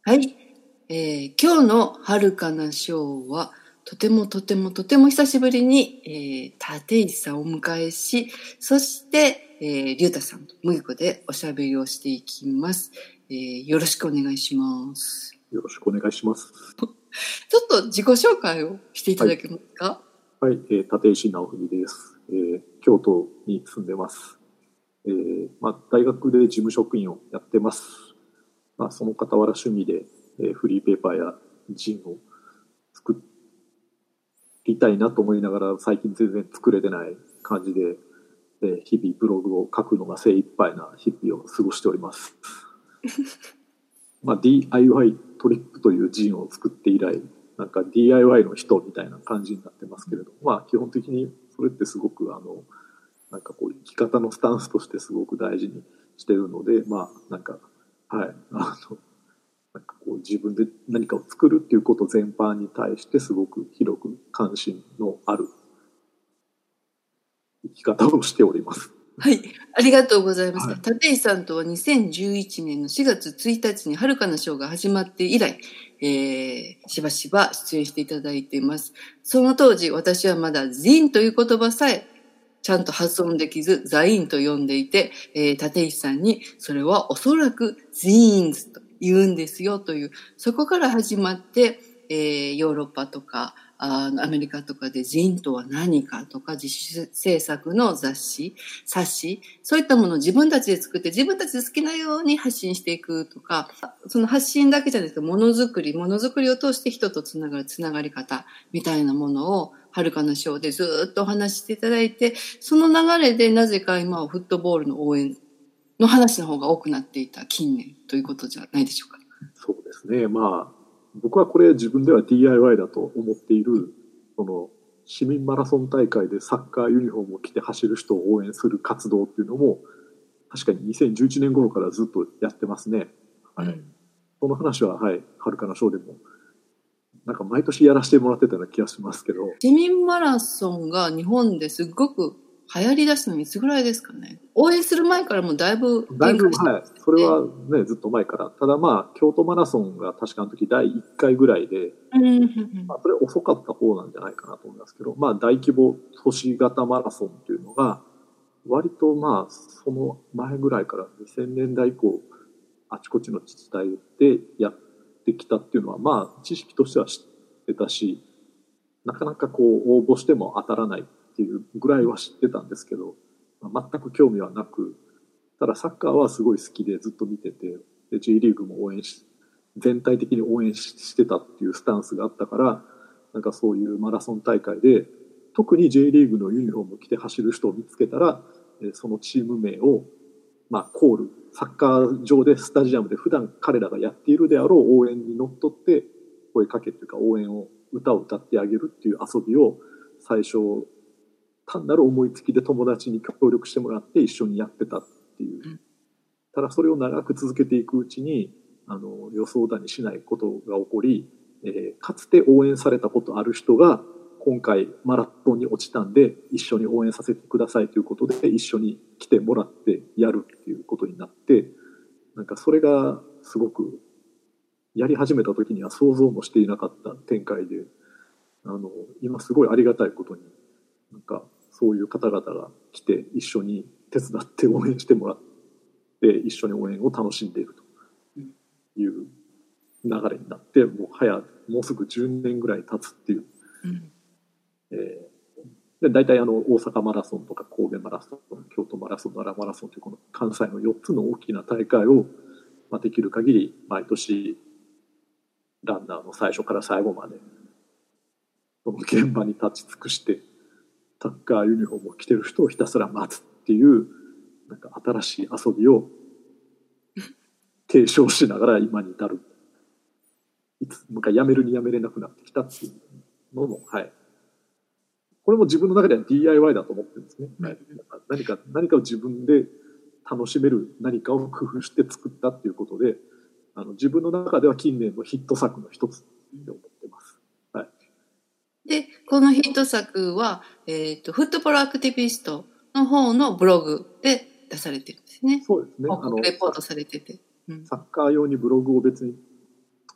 はい、今日の遥かなショーはとても久しぶりに、立石さんをお迎えし、そして、龍太さんと麦子でおしゃべりをしていきます。よろしくお願いします。 よろしくお願いします。 ちょっと自己紹介をしていただけますか？ はい、立石直文です。京都に住んでます。大学で事務職員をやってます。その傍ら趣味で、フリーペーパーやジンを作りたいなと思いながら最近全然作れてない感じで、日々ブログを書くのが精一杯な日々を過ごしております。DIY トリップというジンを作って以来、なんか DIY の人みたいな感じになってますけれども、基本的にそれってすごくなんかこう生き方のスタンスとしてすごく大事にしてるので、なんかこう自分で何かを作るっていうこと全般に対してすごく広く関心のある生き方をしております。 はい、ありがとうございます。立石さんとは2011年の4月1日に遥かなショーが始まって以来、しばしば出演していただいています。その当時、私はまだジンという言葉さえちゃんと発音できず、ザインと呼んでいて、立石さんに、それはおそらくジーンズと言うんですよという、そこから始まって、ヨーロッパとか、アメリカとかでジンとは何かとか、自主制作の冊子、そういったものを自分たちで作って自分たちで好きなように発信していくとか、その発信だけじゃなくてものづくりを通して人とつながり方みたいなものを遥かなショーでずっとお話していただいて、その流れでなぜか今はフットボールの応援の話の方が多くなっていた近年ということじゃないでしょうか。 そうですね。僕はこれ自分では DIY だと思っている、その市民マラソン大会でサッカーユニフォームを着て走る人を応援する活動っていうのも確かに2011年頃からずっとやってますね。はい。その話は、はい、遥かなショーでもなんか毎年やらせてもらってたような気がしますけど。 市民マラソンが日本ですごく流行り出したのいつぐらいですかね。応援する前からもだいぶはい。それはね、ずっと前から。ただ京都マラソンが確かの時第1回ぐらいで、それ遅かった方なんじゃないかなと思いますけど、大規模都市型マラソンっていうのが、割とその前ぐらいから2000年代以降、あちこちの自治体でやってきたっていうのは、知識としては知ってたし、なかなかこう応募しても当たらないっていうぐらいは知ってたんですけど、全く興味はなく、ただサッカーはすごい好きでずっと見てて、で J リーグも全体的に応援してたっていうスタンスがあったから、なんかそういうマラソン大会で、特に J リーグのユニフォームを着て走る人を見つけたら、そのチーム名を、コール、サッカー場でスタジアムで普段彼らがやっているであろう応援にのっとって声かけというか応援を歌を歌ってあげるっていう遊びを最初単なる思いつきで友達に協力してもらって一緒にやってたっていう。ただそれを長く続けていくうちに予想だにしないことが起こり、かつて応援されたことある人が今回マラソンに落ちたんで一緒に応援させてくださいということで一緒に来てもらってやるっていうことになって、なんかそれがすごくやり始めた時には想像もしていなかった展開で、今すごいありがたいことになんかそういう方々が来て一緒に手伝って応援してもらって一緒に応援を楽しんでいるという流れになって、もうすぐ10年ぐらい経つっていう。で大体大阪マラソンとか神戸マラソン、京都マラソン、奈良マラソンというこの関西の4つの大きな大会を、できる限り毎年ランナーの最初から最後までその現場に立ち尽くしてサッカーユニフォームを着てる人をひたすら待つっていうなんか新しい遊びを継承しながら今に至る。いつもう一回やめるにやめれなくなってきたっていうのも、はい。これも自分の中では DIY だと思ってるんですね。はい、何かを自分で楽しめる何かを工夫して作ったっていうことで、自分の中では近年のヒット作の一つって思ってます。はい。 で、このヒット作は、フットボールアクティビストの方のブログで出されてるんですね。 そうですね。 レポートされてて。 サッカー用にブログを別に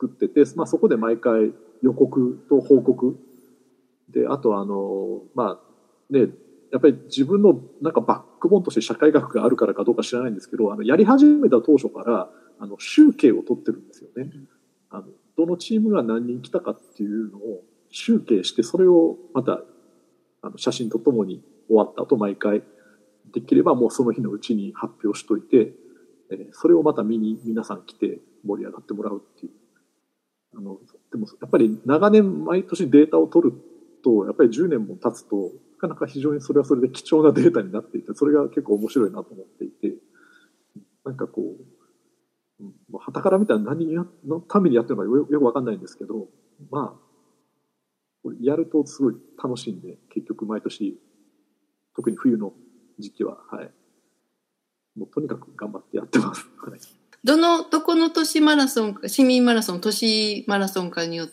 作ってて、まあ、そこで毎回予告と報告で、あとまあね、やっぱり自分のなんかバックボーンとして社会学があるからかどうか知らないんですけど、やり始めた当初から集計を取ってるんですよね。どのチームが何人来たかっていうのを集計して、それをまた写真とともに終わった後毎回できればもうその日のうちに発表しといて、それをまた見に皆さん来て盛り上がってもらうっていう。でもやっぱり長年毎年データを取ると、やっぱり10年も経つと、なかなか非常にそれはそれで貴重なデータになっていて、それが結構面白いなと思っていて、なんかこう、傍から見たら何のためにやってるのかよくわかんないんですけど、まあ、やるとすごい楽しいんで、結局毎年、特に冬の時期は、はい。もうとにかく頑張ってやってます。はい、 どこの都市マラソンか、市民マラソン、都市マラソンかによって、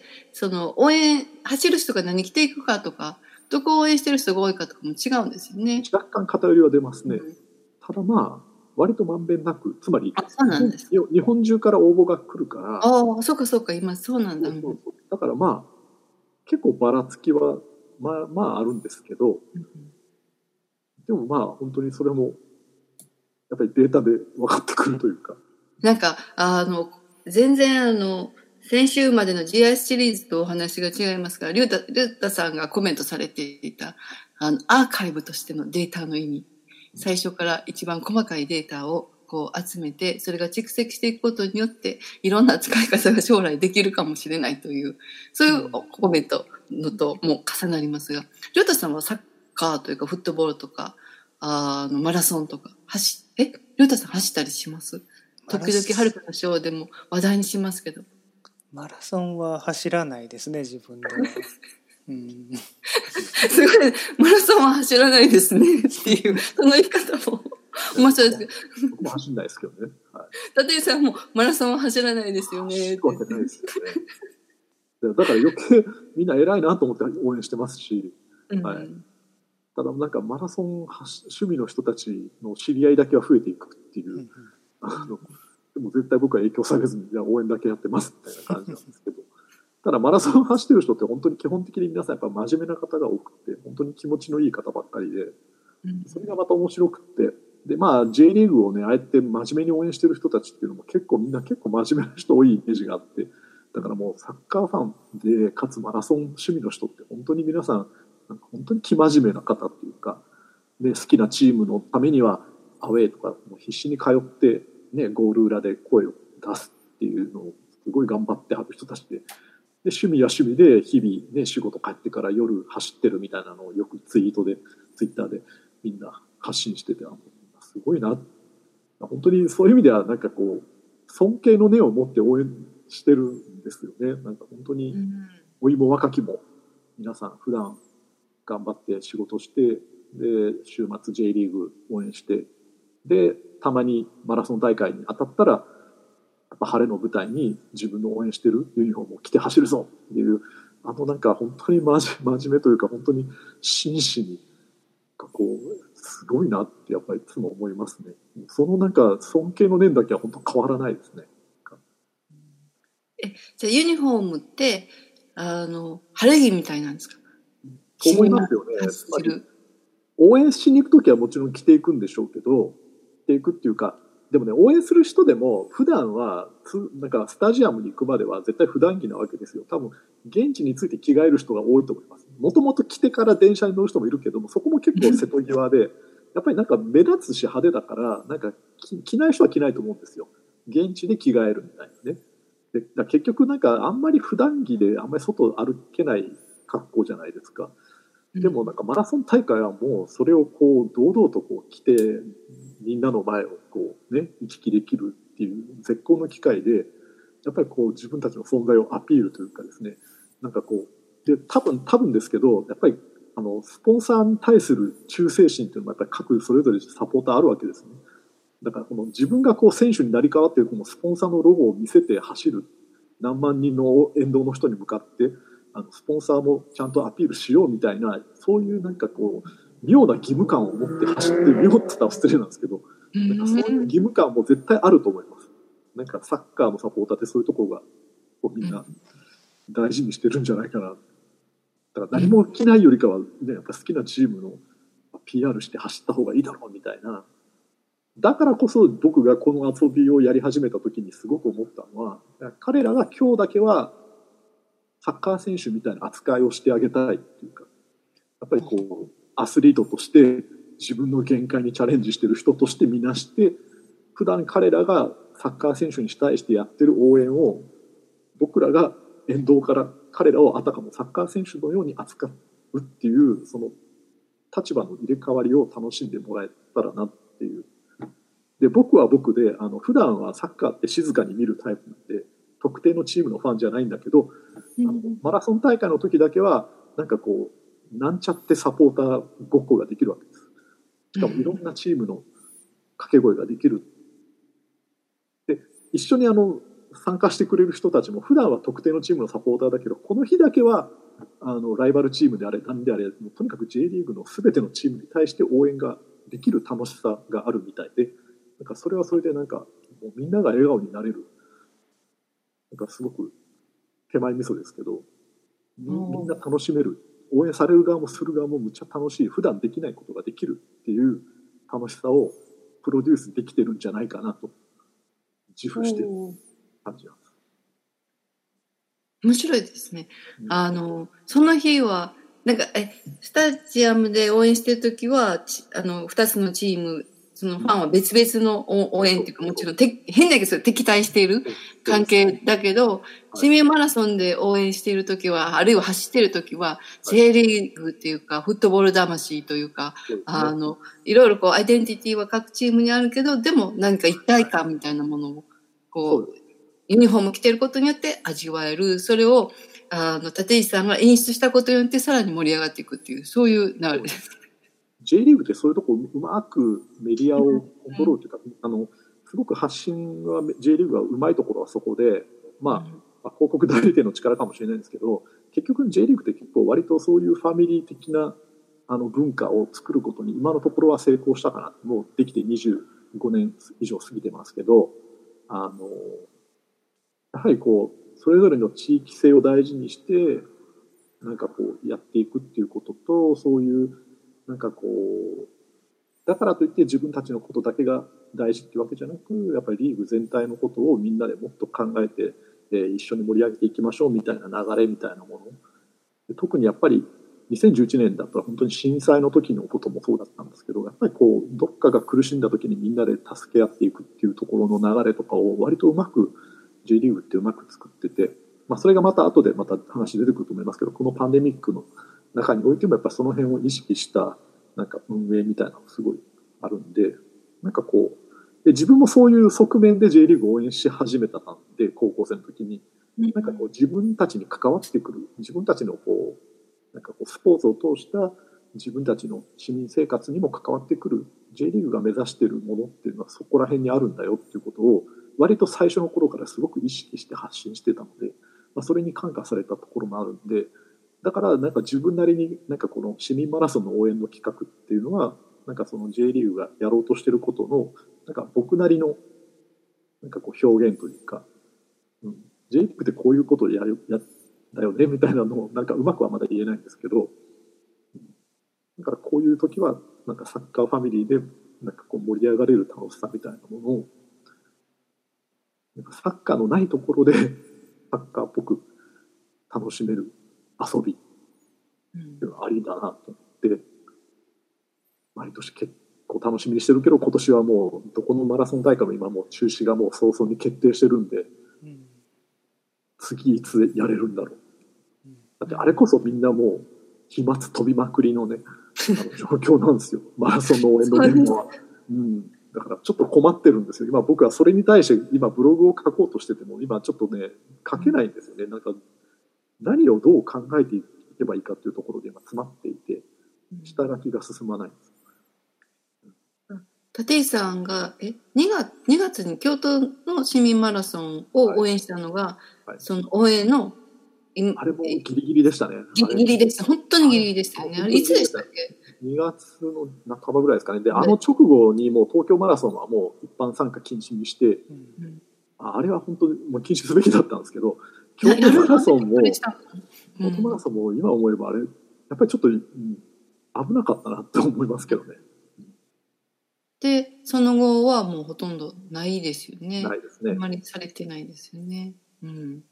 走る人が何着ていくかとか、どこを応援してる人が多いかとかも違うんですよね。 若干偏りは出ますね。ただまあ、割とまんべんなく、つまり、 そうなんです。 日本中から応募が来るから。 ああ、そうか、今そうなんだ。そうだからまあ、結構ばらつきは、まああるんですけど、でもまあ本当にそれも、やっぱりデータで分かってくるというか。 なんか、全然先週までの GIS シリーズとお話が違いますが、リュウタさんがコメントされていた、アーカイブとしてのデータの意味。最初から一番細かいデータをこう集めて、それが蓄積していくことによって、いろんな使い方が将来できるかもしれないという、そういうコメントのとも重なりますが、リュウタさんはサッカーというかフットボールとか、マラソンとか、リュウタさん走ったりします？時々はるかのショーでも話題にしますけど。 マラソンは走らないですね、自分では。 すごい、マラソンは走らないですねっていう、その言い方も面白いですけど。 僕も走んないですけどね。はい。 立石さんもマラソンは走らないですよね。 走るわけないですよね。だから余計みんな偉いなと思って応援してますし、はい。ただなんかマラソン趣味の人たちの知り合いだけは増えていくっていう、でも絶対僕は影響されずに、応援だけやってますみたいな感じなんですけど、ただマラソン走ってる人って本当に基本的に皆さんやっぱ真面目な方が多くて、本当に気持ちのいい方ばっかりで、それがまた面白くって、で、まあ J リーグをね、ああやって真面目に応援してる人たちっていうのもみんな結構真面目な人多いイメージがあって、だからもうサッカーファンで、かつマラソン趣味の人って本当に皆さん、なんか本当に生真面目な方っていうか、で、好きなチームのためにはアウェーとかもう必死に通って、ね、ゴール裏で声を出すっていうのをすごい頑張ってはる人たちで、趣味は趣味で日々ね、仕事帰ってから夜走ってるみたいなのをよくツイッターでみんな発信してて、すごいな。本当にそういう意味ではなんかこう、尊敬の念を持って応援してるんですよね。なんか本当に、老いも若きも皆さん普段頑張って仕事して、で、週末 J リーグ応援して、で、たまにマラソン大会に当たったら、やっぱ晴れの舞台に自分の応援してるユニフォームを着て走るぞっていう、なんか本当に真面目というか、本当に真摯に、こう、すごいなってやっぱりいつも思いますね。そのなんか尊敬の念だけは本当変わらないですね。 じゃあユニフォームって、晴れ着みたいなんですか？ 思いますよね。応援しに行くときはもちろん着ていくんでしょうけど、着ていくっていうか、でもね、応援する人でも普段はなんかスタジアムに行くまでは絶対普段着なわけですよ。多分現地について着替える人が多いと思います。もともと着てから電車に乗る人もいるけども、そこも結構瀬戸際で、やっぱりなんか目立つし派手だから、なんか着ない人は着ないと思うんですよ。現地で着替えるみたいなね。で結局なんかあんまり普段着であんまり外歩けない格好じゃないですか。でもなんかマラソン大会はもうそれをこう堂々とこう着てみんなの前をこうね行き来できるっていう絶好の機会で、やっぱりこう自分たちの存在をアピールというかですね、なんかこうで多分ですけど、やっぱりスポンサーに対する忠誠心というのもやっぱり各それぞれサポーターあるわけですね。だからこの自分がこう選手になり変わっているこのスポンサーのロゴを見せて走る、何万人の沿道の人に向かってスポンサーもちゃんとアピールしようみたいな、そういうなんかこう妙な義務感を持って走ってみようって言ったら失礼なんですけど、なんかそういう義務感も絶対あると思います。なんかサッカーのサポーターってそういうところがをみんな大事にしてるんじゃないかな。だから何も着ないよりかは、ね、やっぱ好きなチームの PR して走った方がいいだろうみたいな。だからこそ僕がこの遊びをやり始めた時にすごく思ったのは、彼らが今日だけはサッカー選手みたいな扱いをしてあげたいっていうか、やっぱりこうアスリートとして自分の限界にチャレンジしてる人として見なして、普段彼らがサッカー選手に対してやってる応援を僕らが沿道から彼らをあたかもサッカー選手のように扱うっていう、その立場の入れ替わりを楽しんでもらえたらなっていう。で、僕は僕で普段はサッカーって静かに見るタイプなんで、特定のチームのファンじゃないんだけど、マラソン大会の時だけはなんかこうなんちゃってサポーターごっこができるわけです。しかもいろんなチームの掛け声ができる。で、一緒に参加してくれる人たちも普段は特定のチームのサポーターだけど、この日だけはライバルチームであれ何であれ、もうとにかく J リーグの全てのチームに対して応援ができる楽しさがあるみたいで、なんかそれはそれでなんかもうみんなが笑顔になれる、なんかすごく手前味噌ですけど、みんな楽しめる、応援される側もする側もむっちゃ楽しい、普段できないことができるっていう楽しさをプロデュースできてるんじゃないかなと自負してる感じなんです。 面白いですね。その日はなんかスタジアムで応援してるときは2つのチーム、そのファンは別々の応援っていうか、もちろん変だけど敵対している関係だけど、市民マラソンで応援しているときは、あるいは走っているときは、J リーグっていうか、フットボール魂というか、いろいろこう、アイデンティティは各チームにあるけど、でも何か一体感みたいなものを、こう、ユニフォーム着てることによって味わえる。それを、立石さんが演出したことによってさらに盛り上がっていくっていう、そういう流れです。 J リーグってそういうとこうまくメディアをコントロールというか、すごく発信は J リーグがうまいところはそこで、広告代理店の力かもしれないんですけど、結局 J リーグって結構割とそういうファミリー的な文化を作ることに今のところは成功したかな。もうできて25年以上過ぎてますけど、やはりこうそれぞれの地域性を大事にしてなんかこうやっていくっていうことと、そういうなんかこうだからといって自分たちのことだけが大事っていうわけじゃなく、やっぱりリーグ全体のことをみんなでもっと考えて、一緒に盛り上げていきましょうみたいな流れみたいなもの。特にやっぱり2011年だったら本当に震災の時のこともそうだったんですけど、やっぱりこうどっかが苦しんだ時にみんなで助け合っていくっていうところの流れとかを割とうまく J リーグってうまく作ってて、それがまた後でまた話出てくると思いますけど、このパンデミックの中においてもやっぱその辺を意識したなんか運営みたいなのがすごいあるんで、なんかこうで自分もそういう側面で J リーグを応援し始めたんで、高校生の時になんかこう自分たちに関わってくる、自分たちのこうなんかこうスポーツを通した自分たちの市民生活にも関わってくる J リーグが目指しているものっていうのはそこら辺にあるんだよっていうことを割と最初の頃からすごく意識して発信してたので、それに感化されたところもあるんで、だからなんか自分なりになんかこの市民マラソンの応援の企画っていうのはなんかその J リーグがやろうとしていることのなんか僕なりのなんかこう表現というか、J リーグってこういうことをやだよねみたいなのをなんかうまくはまだ言えないんですけど、だからこういう時はなんかサッカーファミリーでなんかこう盛り上がれる楽しさみたいなものをなんかサッカーのないところでサッカーっぽく楽しめる遊びっていうのはありだなと思って、毎年結構楽しみにしてるけど、今年はもうどこのマラソン大会も今もう中止がもう早々に決定してるんで、次いつやれるんだろう。だってあれこそみんなもう飛沫飛びまくりのね状況なんですよ、マラソンの応援の現場は。だからちょっと困ってるんですよ。今僕はそれに対して今ブログを書こうとしてても今ちょっとね書けないんですよね。なんか何をどう考えていけばいいかっていうところで今詰まっていて下書きが進まないんです。 立石さんが2月に京都の市民マラソンを応援したのが、その応援のあれもギリギリでしたね。 ギリギリでした。本当にギリギリでしたよね。あれいつでしたっけ ？2月の半ばぐらいですかね。で、直後にもう東京マラソンはもう一般参加禁止にして、あれは本当にもう禁止すべきだったんですけど、 京都マラソンも、 京都マラソンも今思えばあれ、やっぱりちょっと、危なかったなって思いますけどね。 で、その後はもうほとんどないですよね。 ないですね。 あまりされてないですよね。うん。